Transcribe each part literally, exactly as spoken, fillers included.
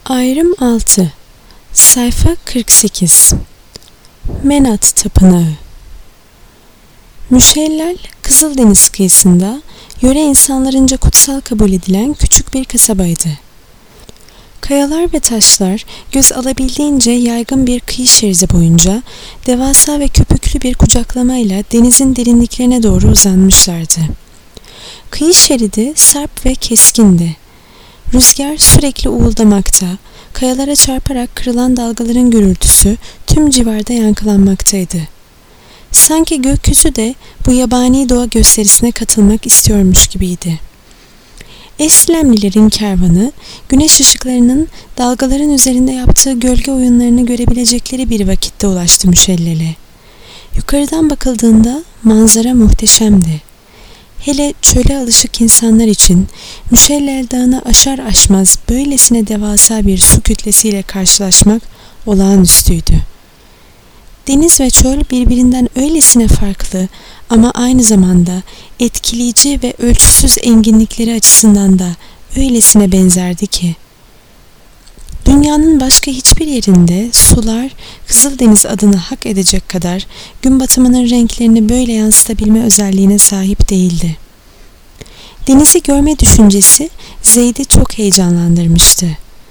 Ayrım altı. Sayfa kırk sekiz. Menat Tapınağı. Müşellel, Kızıldeniz kıyısında yöre insanlarınca kutsal kabul edilen küçük bir kasabaydı. Kayalar ve taşlar göz alabildiğince yaygın bir kıyı şeridi boyunca devasa ve köpüklü bir kucaklamayla denizin derinliklerine doğru uzanmışlardı. Kıyı şeridi sarp ve keskindi. Rüzgar sürekli uğuldamakta, kayalara çarparak kırılan dalgaların gürültüsü tüm civarda yankılanmaktaydı. Sanki gökyüzü de bu yabani doğa gösterisine katılmak istiyormuş gibiydi. Eslemlilerin kervanı, güneş ışıklarının dalgaların üzerinde yaptığı gölge oyunlarını görebilecekleri bir vakitte ulaştı Müşellel'e. Yukarıdan bakıldığında manzara muhteşemdi. Hele çöle alışık insanlar için Müşellel Dağı'nı aşar aşmaz böylesine devasa bir su kütlesiyle karşılaşmak olağanüstüydü. Deniz ve çöl birbirinden öylesine farklı ama aynı zamanda etkileyici ve ölçüsüz enginlikleri açısından da öylesine benzerdi ki. Dünyanın başka hiçbir yerinde sular Kızıldeniz adını hak edecek kadar gün batımının renklerini böyle yansıtabilme özelliğine sahip değildi. Denizi görme düşüncesi Zeyd'i çok heyecanlandırmıştı.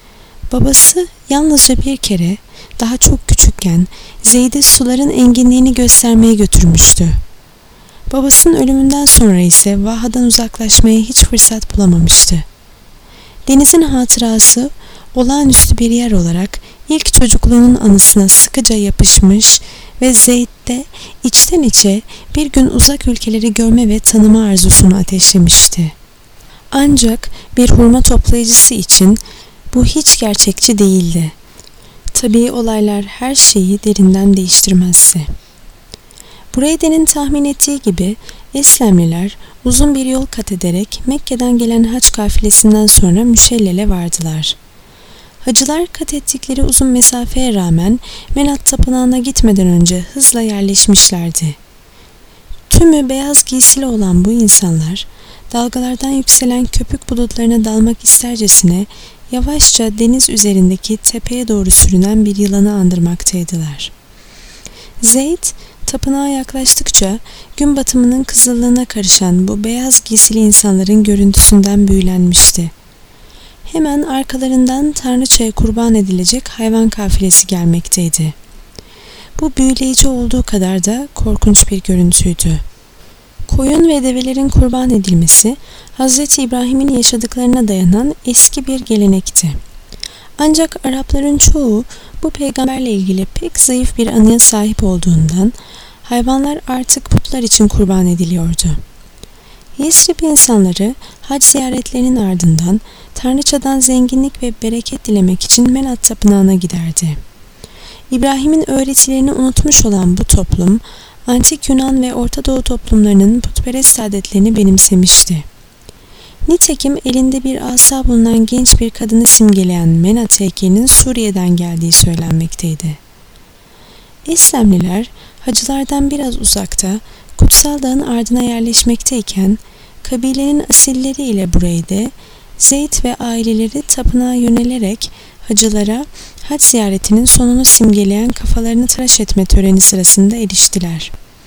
Babası yalnızca bir kere, daha çok küçükken Zeyd'i suların enginliğini göstermeye götürmüştü. Babasının ölümünden sonra ise vahadan uzaklaşmaya hiç fırsat bulamamıştı. Denizin hatırası olağanüstü bir yer olarak ilk çocukluğunun anısına sıkıca yapışmış ve Zeyd'de içten içe bir gün uzak ülkeleri görme ve tanıma arzusunu ateşlemişti. Ancak bir hurma toplayıcısı için bu hiç gerçekçi değildi. Tabii olaylar her şeyi derinden değiştirmezse. Bureyde'nin tahmin ettiği gibi Eslemliler uzun bir yol kat ederek Mekke'den gelen hac kafilesinden sonra Müşellel'e vardılar. Hacılar kat ettikleri uzun mesafeye rağmen Menat Tapınağı'na gitmeden önce hızla yerleşmişlerdi. Tümü beyaz giysili olan bu insanlar dalgalardan yükselen köpük bulutlarına dalmak istercesine yavaşça deniz üzerindeki tepeye doğru sürünen bir yılanı andırmaktaydılar. Zeyd, tapınağa yaklaştıkça gün batımının kızıllığına karışan bu beyaz giysili insanların görüntüsünden büyülenmişti. Hemen arkalarından tanrıçaya kurban edilecek hayvan kafilesi gelmekteydi. Bu büyüleyici olduğu kadar da korkunç bir görüntüydü. Koyun ve develerin kurban edilmesi Hazreti İbrahim'in yaşadıklarına dayanan eski bir gelenekti. Ancak Arapların çoğu bu peygamberle ilgili pek zayıf bir anıya sahip olduğundan hayvanlar artık putlar için kurban ediliyordu. Yesrib insanları hac ziyaretlerinin ardından tanrıçadan zenginlik ve bereket dilemek için Menat Tapınağı'na giderdi. İbrahim'in öğretilerini unutmuş olan bu toplum, Antik Yunan ve Orta Doğu toplumlarının putperest adetlerini benimsemişti. Nitekim elinde bir asa bulunan genç bir kadını simgeleyen Menat heykelinin Suriye'den geldiği söylenmekteydi. Eslemliler, hacılardan biraz uzakta, Kutsal Dağ'ın ardına yerleşmekteyken, kabilenin asilleri ile Bureyde, Zeyd ve aileleri tapınağa yönelerek hacılara hac ziyaretinin sonunu simgeleyen kafalarını tıraş etme töreni sırasında eriştiler.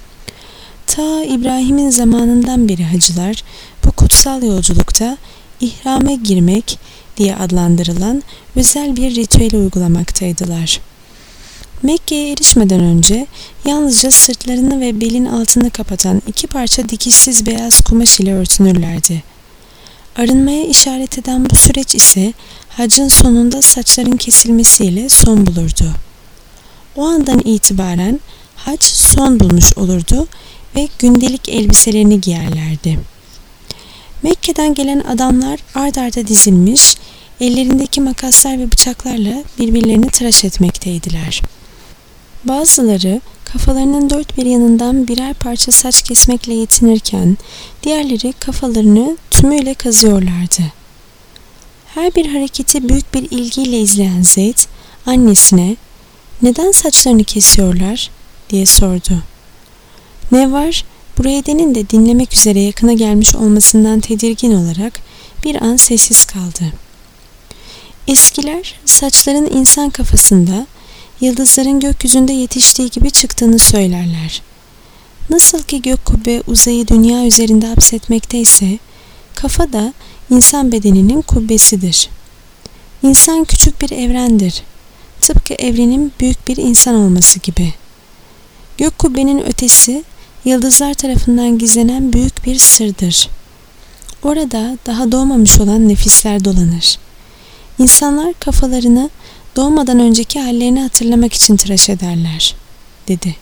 Ta İbrahim'in zamanından beri hacılar bu kutsal yolculukta ihrame girmek diye adlandırılan özel bir ritüeli uygulamaktaydılar. Mekke'ye erişmeden önce yalnızca sırtlarını ve belin altını kapatan iki parça dikişsiz beyaz kumaş ile örtünürlerdi. Arınmaya işaret eden bu süreç ise hacın sonunda saçların kesilmesiyle son bulurdu. O andan itibaren hac son bulmuş olurdu ve gündelik elbiselerini giyerlerdi. Mekke'den gelen adamlar ard arda dizilmiş, ellerindeki makaslar ve bıçaklarla birbirlerini tıraş etmekteydiler. Bazıları kafalarının dört bir yanından birer parça saç kesmekle yetinirken diğerleri kafalarını tümüyle kazıyorlardı. Her bir hareketi büyük bir ilgiyle izleyen Zeyd annesine "Neden saçlarını kesiyorlar?" diye sordu. Nevvar, Bureyde'nin de dinlemek üzere yakına gelmiş olmasından tedirgin olarak bir an sessiz kaldı. Eskiler saçların insan kafasında, yıldızların gökyüzünde yetiştiği gibi çıktığını söylerler. Nasıl ki gök kubbe uzayı dünya üzerinde hapsetmekteyse, kafa da insan bedeninin kubbesidir. İnsan küçük bir evrendir. Tıpkı evrenin büyük bir insan olması gibi. Gök kubbenin ötesi, yıldızlar tarafından gizlenen büyük bir sırdır. Orada daha doğmamış olan nefisler dolanır. İnsanlar kafalarını doğmadan önceki hallerini hatırlamak için tıraş ederler, dedi.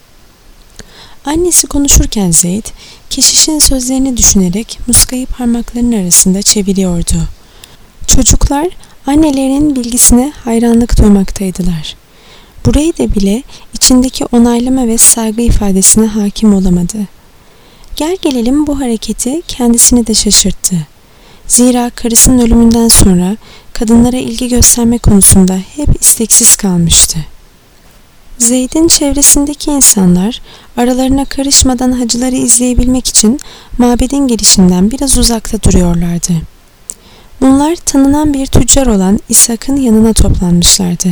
Annesi konuşurken Zeyd, keşişin sözlerini düşünerek muskayı parmaklarının arasında çeviriyordu. Çocuklar annelerinin bilgisine hayranlık duymaktaydılar. Burayı da bile içindeki onaylama ve saygı ifadesine hakim olamadı. Gel gelelim bu hareketi kendisini de şaşırttı. Zira karısının ölümünden sonra kadınlara ilgi gösterme konusunda hep isteksiz kalmıştı. Zeyd'in çevresindeki insanlar aralarına karışmadan hacıları izleyebilmek için mabedin girişinden biraz uzakta duruyorlardı. Bunlar tanınan bir tüccar olan İshak'ın yanına toplanmışlardı.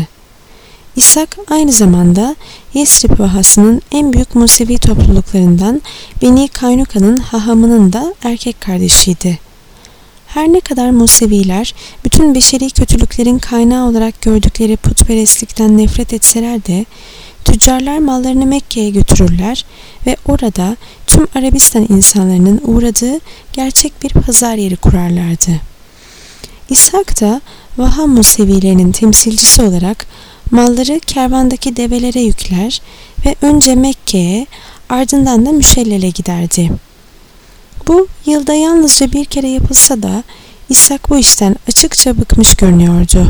İshak aynı zamanda Yesrib vahasının en büyük Musevi topluluklarından Beni Kaynuka'nın hahamının da erkek kardeşiydi. Her ne kadar Museviler bütün beşeri kötülüklerin kaynağı olarak gördükleri putperestlikten nefret etseler de tüccarlar mallarını Mekke'ye götürürler ve orada tüm Arabistan insanlarının uğradığı gerçek bir pazar yeri kurarlardı. İshak da Vaha Musevilerinin temsilcisi olarak malları kervandaki develere yükler ve önce Mekke'ye ardından da Müşellel'e giderdi. Bu yılda yalnızca bir kere yapılsa da İshak bu işten açıkça bıkmış görünüyordu.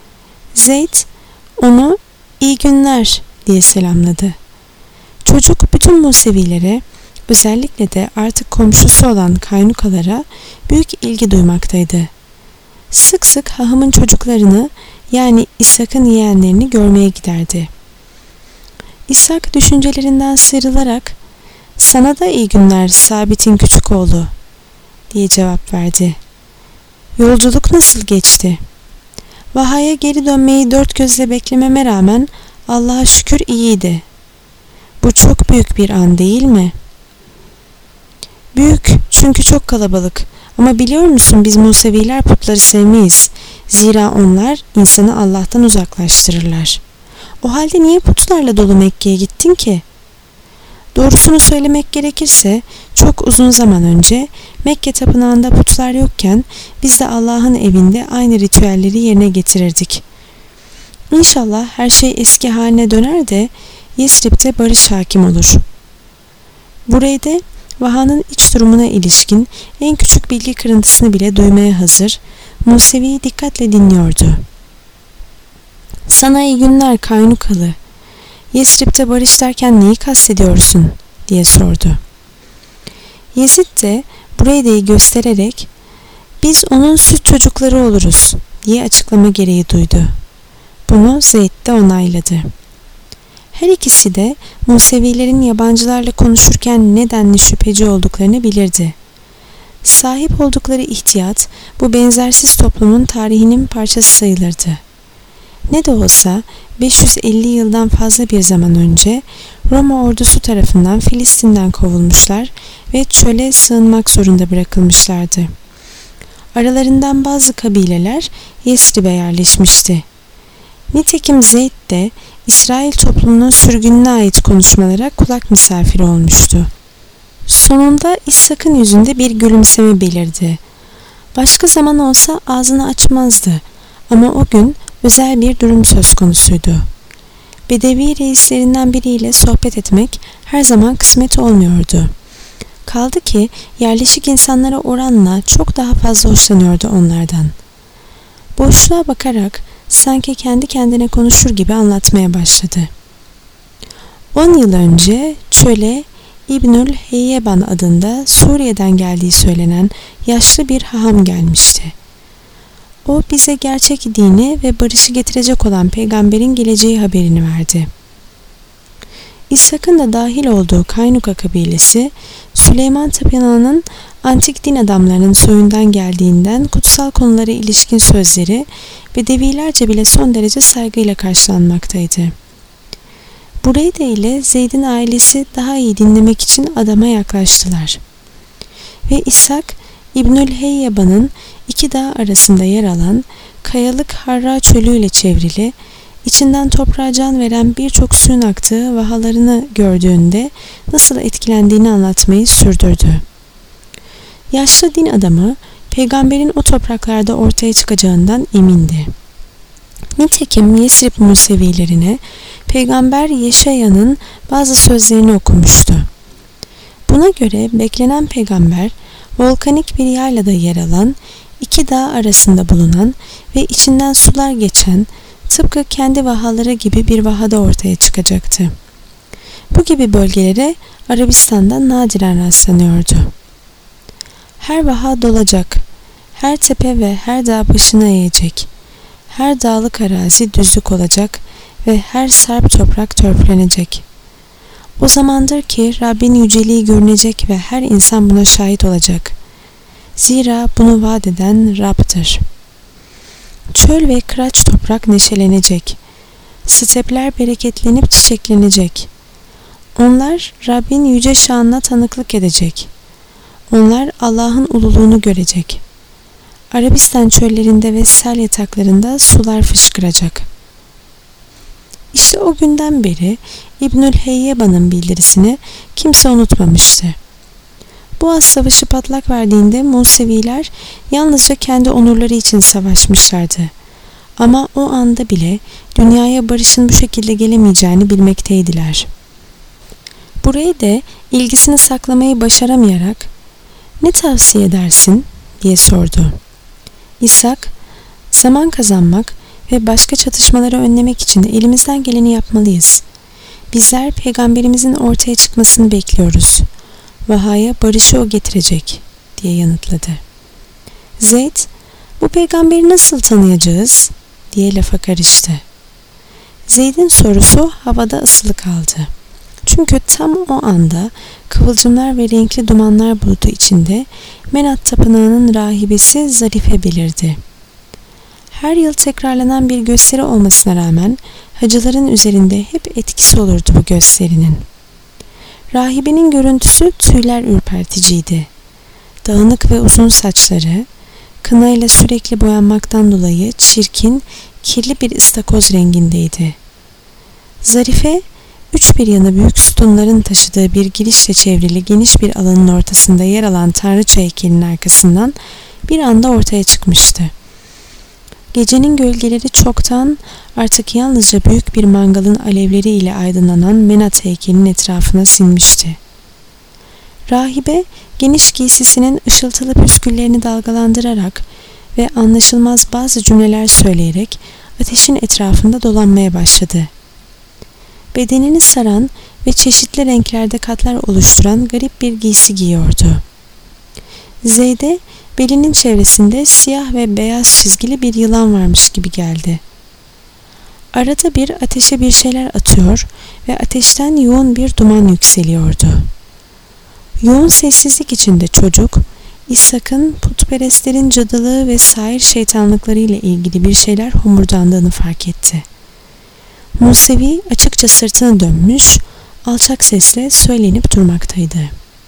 Zeyd onu iyi günler diye selamladı. Çocuk bütün Musevilere, özellikle de artık komşusu olan Kaynukalara büyük ilgi duymaktaydı. Sık sık hahamın çocuklarını, yani İshak'ın yeğenlerini görmeye giderdi. İshak düşüncelerinden sıyrılarak, "Sana da iyi günler Sabit'in küçük oğlu," diye cevap verdi. "Yolculuk nasıl geçti?" "Vaha'ya geri dönmeyi dört gözle beklememe rağmen Allah'a şükür iyiydi." "Bu çok büyük bir an değil mi?" "Büyük, çünkü çok kalabalık. Ama biliyor musun, biz Museviler putları sevmeyiz. Zira onlar insanı Allah'tan uzaklaştırırlar." "O halde niye putlarla dolu Mekke'ye gittin ki?" "Doğrusunu söylemek gerekirse çok uzun zaman önce Mekke tapınağında putlar yokken biz de Allah'ın evinde aynı ritüelleri yerine getirirdik. İnşallah her şey eski haline döner de Yesrib'de barış hakim olur." Burayda Vaha'nın iç durumuna ilişkin en küçük bilgi kırıntısını bile duymaya hazır, Musevi'yi dikkatle dinliyordu. "Sana iyi günler Kaynukalı. Yesrib'de barış derken neyi kastediyorsun?" diye sordu. Yezid de Bureyde'yi göstererek "Biz onun süt çocukları oluruz," diye açıklama gereği duydu. Bunu Zeyd de onayladı. Her ikisi de Musevilerin yabancılarla konuşurken nedenli şüpheci olduklarını bilirdi. Sahip oldukları ihtiyat bu benzersiz toplumun tarihinin parçası sayılırdı. Ne de olsa beş yüz elli yıldan fazla bir zaman önce Roma ordusu tarafından Filistin'den kovulmuşlar ve çöle sığınmak zorunda bırakılmışlardı. Aralarından bazı kabileler Yesrib'e yerleşmişti. Nitekim Zeyd de İsrail toplumunun sürgününe ait konuşmalara kulak misafiri olmuştu. Sonunda İshak'ın yüzünde bir gülümseme belirdi. Başka zaman olsa ağzını açmazdı ama o gün özel bir durum söz konusuydu. Bedevi reislerinden biriyle sohbet etmek her zaman kısmet olmuyordu. Kaldı ki yerleşik insanlara oranla çok daha fazla hoşlanıyordu onlardan. Boşluğa bakarak sanki kendi kendine konuşur gibi anlatmaya başladı. On yıl önce çöle İbnül Heyyeban adında Suriye'den geldiği söylenen yaşlı bir haham gelmişti. O bize gerçek dini ve barışı getirecek olan peygamberin geleceği haberini verdi. İshak'ın da dahil olduğu Kaynuka kabilesi Süleyman Tapınağı'nın antik din adamlarının soyundan geldiğinden kutsal konulara ilişkin sözleri Bedevilerce bile son derece saygıyla karşılanmaktaydı. Bureyde ile Zeyd'in ailesi daha iyi dinlemek için adama yaklaştılar. Ve İshak, İbnül Heyyeba'nın iki dağ arasında yer alan kayalık Harra çölüyle çevrili, içinden toprağa can veren birçok suyun aktığı vahalarını gördüğünde nasıl etkilendiğini anlatmayı sürdürdü. Yaşlı din adamı, peygamberin o topraklarda ortaya çıkacağından emindi. Nitekim Yesrib Musevilerine Peygamber Yeşaya'nın bazı sözlerini okumuştu. Buna göre beklenen peygamber, volkanik bir yaylada yer alan, iki dağ arasında bulunan ve içinden sular geçen, tıpkı kendi vahaları gibi bir vahada ortaya çıkacaktı. Bu gibi bölgelere Arabistan'da nadiren rastlanıyordu. Her vaha dolacak, her tepe ve her dağ başına eğecek, her dağlık arazi düzlük olacak ve her sarp toprak törpülenecek. O zamandır ki Rabbin yüceliği görünecek ve her insan buna şahit olacak. Zira bunu vaat eden Rab'dır. Çöl ve kıraç toprak neşelenecek. Stepler bereketlenip çiçeklenecek. Onlar Rabbin yüce şanına tanıklık edecek. Onlar Allah'ın ululuğunu görecek. Arabistan çöllerinde ve sel yataklarında sular fışkıracak. İşte o günden beri İbnül Heyyeba'nın bildirisini kimse unutmamıştı. Boğaz Savaşı patlak verdiğinde Museviler yalnızca kendi onurları için savaşmışlardı. Ama o anda bile dünyaya barışın bu şekilde gelemeyeceğini bilmekteydiler. Burayı da ilgisini saklamayı başaramayarak "Ne tavsiye edersin?" diye sordu. İshak, "Zaman kazanmak ve başka çatışmaları önlemek için elimizden geleni yapmalıyız. Bizler peygamberimizin ortaya çıkmasını bekliyoruz. Vahaya barışı o getirecek," diye yanıtladı. Zeyd, "Bu peygamberi nasıl tanıyacağız?" diye lafa karıştı. Zeyd'in sorusu havada asılı kaldı. Çünkü tam o anda kıvılcımlar ve renkli dumanlar bulutu içinde Menat Tapınağı'nın rahibesi Zarife belirdi. Her yıl tekrarlanan bir gösteri olmasına rağmen hacıların üzerinde hep etkisi olurdu bu gösterinin. Rahibenin görüntüsü tüyler ürperticiydi. Dağınık ve uzun saçları, kınayla sürekli boyanmaktan dolayı çirkin, kirli bir ıstakoz rengindeydi. Zarife, üç bir yanı büyük sütunların taşıdığı bir girişle çevrili geniş bir alanın ortasında yer alan tanrıça heykelinin arkasından bir anda ortaya çıkmıştı. Gecenin gölgeleri çoktan artık yalnızca büyük bir mangalın alevleriyle aydınlanan Menat heykelinin etrafına sinmişti. Rahibe geniş giysisinin ışıltılı püsküllerini dalgalandırarak ve anlaşılmaz bazı cümleler söyleyerek ateşin etrafında dolanmaya başladı. Bedenini saran ve çeşitli renklerde katlar oluşturan garip bir giysi giyiyordu. Zeyd'e belinin çevresinde siyah ve beyaz çizgili bir yılan varmış gibi geldi. Arada bir ateşe bir şeyler atıyor ve ateşten yoğun bir duman yükseliyordu. Yoğun sessizlik içinde çocuk, İshak'ın putperestlerin cadılığı ve sair şeytanlıklarıyla ilgili bir şeyler homurdandığını fark etti. Musevi açıkça sırtını dönmüş, alçak sesle söylenip durmaktaydı.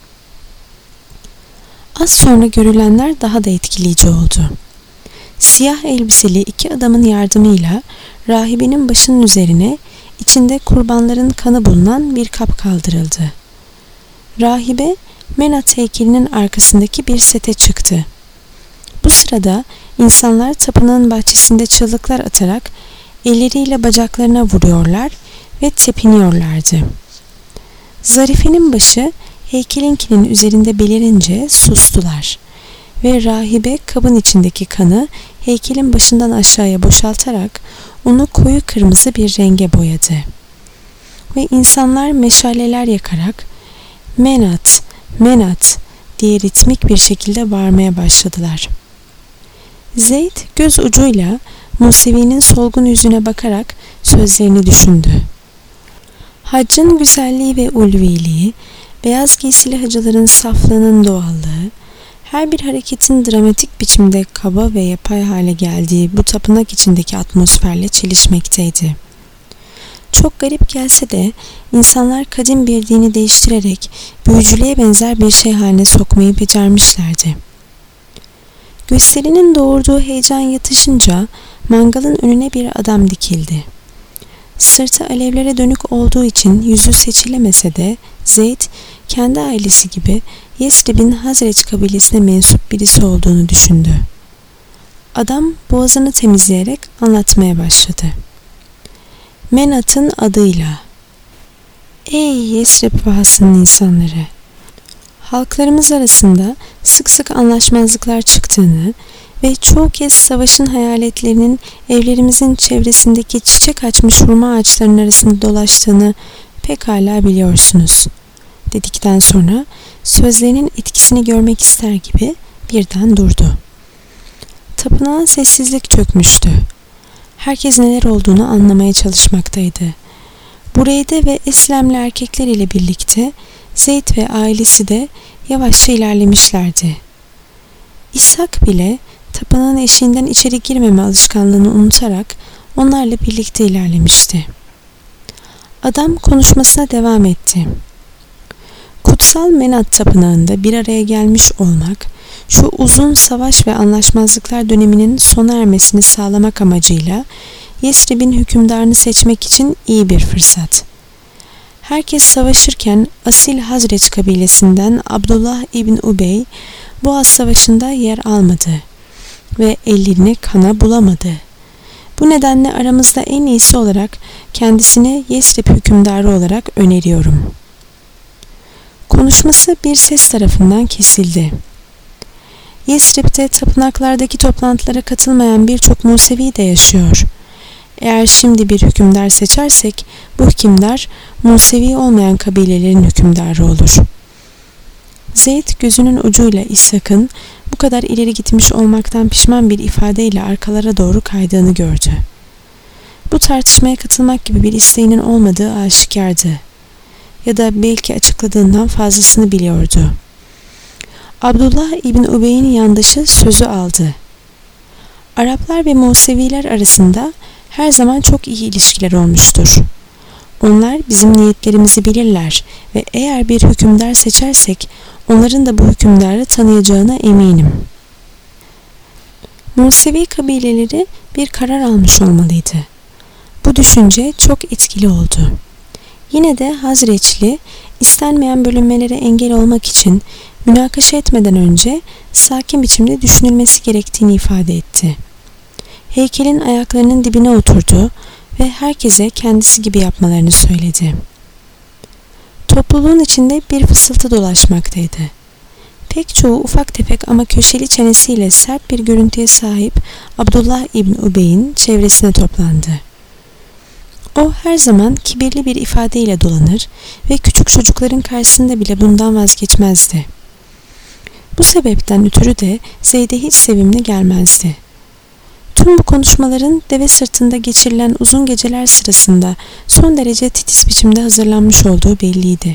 Az sonra görülenler daha da etkileyici oldu. Siyah elbiseli iki adamın yardımıyla rahibenin başının üzerine içinde kurbanların kanı bulunan bir kap kaldırıldı. Rahibe Menat heykelinin arkasındaki bir sete çıktı. Bu sırada insanlar tapınağın bahçesinde çığlıklar atarak elleriyle bacaklarına vuruyorlar ve tepiniyorlardı. Zarife'nin başı heykelinkinin üzerinde belirince sustular ve rahibe kabın içindeki kanı heykelin başından aşağıya boşaltarak onu koyu kırmızı bir renge boyadı. Ve insanlar meşaleler yakarak "Menat, Menat" diye ritmik bir şekilde bağırmaya başladılar. Zeyd göz ucuyla Musevi'nin solgun yüzüne bakarak sözlerini düşündü. Haccın güzelliği ve ulviliği, beyaz giysili hacıların saflığının doğallığı, Her bir hareketin dramatik biçimde kaba ve yapay hale geldiği bu tapınak içindeki atmosferle çelişmekteydi. Çok garip gelse de insanlar kadim bir dini değiştirerek büyücülüğe benzer bir şey haline sokmayı becermişlerdi. Gösterinin doğurduğu heyecan yatışınca mangalın önüne bir adam dikildi. Sırtı alevlere dönük olduğu için yüzü seçilemese de Zeyd kendi ailesi gibi Yesrib'in Hazreç kabilesine mensup birisi olduğunu düşündü. Adam boğazını temizleyerek anlatmaya başladı. Menat'ın adıyla. Ey Yesrib vahasının insanları! Halklarımız arasında sık sık anlaşmazlıklar çıktığını ve çoğu kez savaşın hayaletlerinin evlerimizin çevresindeki çiçek açmış hurma ağaçlarının arasında dolaştığını pekala biliyorsunuz, dedikten sonra sözlerinin etkisini görmek ister gibi birden durdu. Tapınağa sessizlik çökmüştü. Herkes neler olduğunu anlamaya çalışmaktaydı. Bureyde ve Eslemli erkekler ile birlikte Zeyd ve ailesi de yavaşça ilerlemişlerdi. İshak bile tapınağın eşiğinden içeri girmeme alışkanlığını unutarak onlarla birlikte ilerlemişti. Adam konuşmasına devam etti. Kutsal Menat tapınağında bir araya gelmiş olmak, şu uzun savaş ve anlaşmazlıklar döneminin sona ermesini sağlamak amacıyla Yesrib'in hükümdarını seçmek için iyi bir fırsat. Herkes savaşırken asil Hazreç kabilesinden Abdullah İbn Ubey Boğaz Savaşı'nda yer almadı ve ellerini kana bulamadı. Bu nedenle aramızda en iyisi olarak kendisini Yesrib hükümdarı olarak öneriyorum. Konuşması bir ses tarafından kesildi. Yesrib'de tapınaklardaki toplantılara katılmayan birçok Musevi de yaşıyor. Eğer şimdi bir hükümdar seçersek bu hükümdar Musevi olmayan kabilelerin hükümdarı olur. Zeyd gözünün ucuyla İshak'ın bu kadar ileri gitmiş olmaktan pişman bir ifadeyle arkalara doğru kaydığını gördü. Bu tartışmaya katılmak gibi bir isteğinin olmadığı aşikardı. Ya da belki açıkladığından fazlasını biliyordu. Abdullah İbn Ubey'in yandaşı sözü aldı. Araplar ve Museviler arasında her zaman çok iyi ilişkiler olmuştur. Onlar bizim niyetlerimizi bilirler ve eğer bir hükümdar seçersek onların da bu hükümdarı tanıyacağına eminim. Musevi kabileleri bir karar almış olmalıydı. Bu düşünce çok etkili oldu. Yine de Hazreçli istenmeyen bölünmelere engel olmak için münakaşa etmeden önce sakin biçimde düşünülmesi gerektiğini ifade etti. Heykelin ayaklarının dibine oturdu ve herkese kendisi gibi yapmalarını söyledi. Topluluğun içinde bir fısıltı dolaşmaktaydı. Pek çoğu ufak tefek ama köşeli çenesiyle sert bir görüntüye sahip Abdullah İbn Ubey'in çevresine toplandı. O her zaman kibirli bir ifadeyle dolanır ve küçük çocukların karşısında bile bundan vazgeçmezdi. Bu sebepten ötürü de Zeyd'e hiç sevimli gelmezdi. Tüm bu konuşmaların deve sırtında geçirilen uzun geceler sırasında son derece titiz biçimde hazırlanmış olduğu belliydi.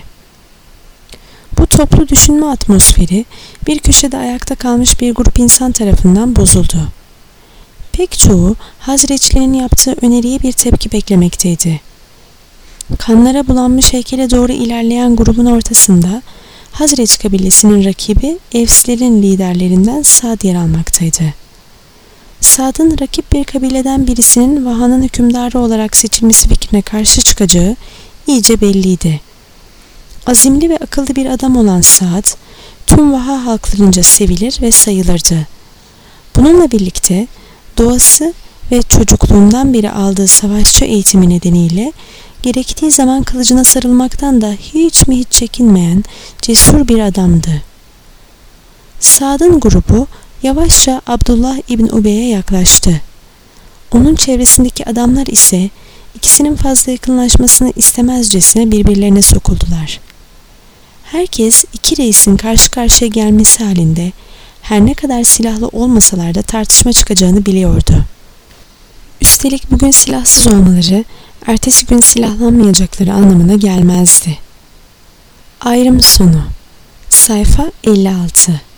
Bu toplu düşünme atmosferi bir köşede ayakta kalmış bir grup insan tarafından bozuldu. Pek çoğu Hazreçli'nin yaptığı öneriye bir tepki beklemekteydi. Kanlara bulanmış heykele doğru ilerleyen grubun ortasında Hazreç kabilesinin rakibi Evslerin liderlerinden Sad yer almaktaydı. Sad'ın rakip bir kabileden birisinin Vaha'nın hükümdarı olarak seçilmesi fikrine karşı çıkacağı iyice belliydi. Azimli ve akıllı bir adam olan Sad, tüm Vaha halklarınca sevilir ve sayılırdı. Bununla birlikte doğası ve çocukluğundan beri aldığı savaşçı eğitimi nedeniyle gerektiği zaman kılıcına sarılmaktan da hiç mi hiç çekinmeyen cesur bir adamdı. Sad'ın grubu yavaşça Abdullah İbn Ubey'e yaklaştı. Onun çevresindeki adamlar ise ikisinin fazla yakınlaşmasını istemezcesine birbirlerine sokuldular. Herkes iki reisin karşı karşıya gelmesi halinde her ne kadar silahlı olmasalar da tartışma çıkacağını biliyordu. Üstelik bugün silahsız olmaları, ertesi gün silahlanmayacakları anlamına gelmezdi. Ayrım sonu. Sayfa elli altı.